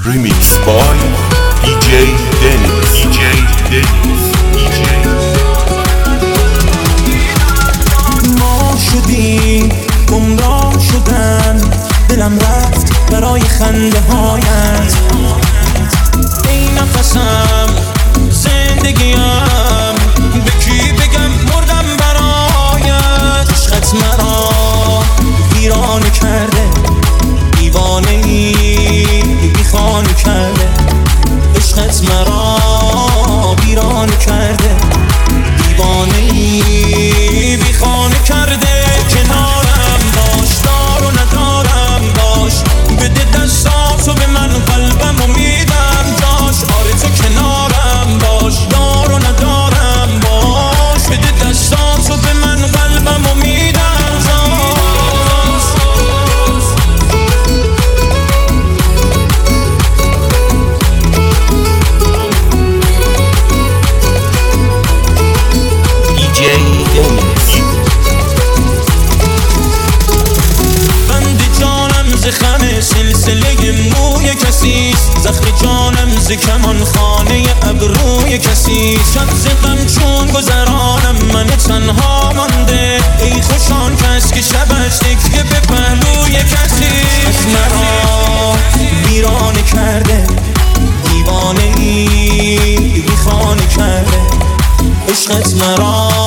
Remix by DJ Dennis. ما شدیم گمراه شدن، دلم رفت برای خنده هایت. ای نفسم زندگیم، به کی بگم مردم برایت. عشقت مرا ویرانه کرده، دیوانه ای بی خانه کرده. عشقت مرا ویرانه کرده، دیوانه ای بی خانه کرده. کنارم باش، دار و ندارم باش، بده دستاتو به من، قلبمو میدم جاش. آره تو کنارم باش، دار و ندارم باش، بده دستاتو به من، قلبمو میدم جاش. خم سلسله موی کسیست، زخم جانم ز کمان خانه ابروی کسیست. شب ز غم چون گذرانم من تنها مانده، ای خوشان کس که شبش تکیه به پهلوی کسیست. از مرا ویرانه کرده، دیوانه ای بی خانه کرده. عشقت مرا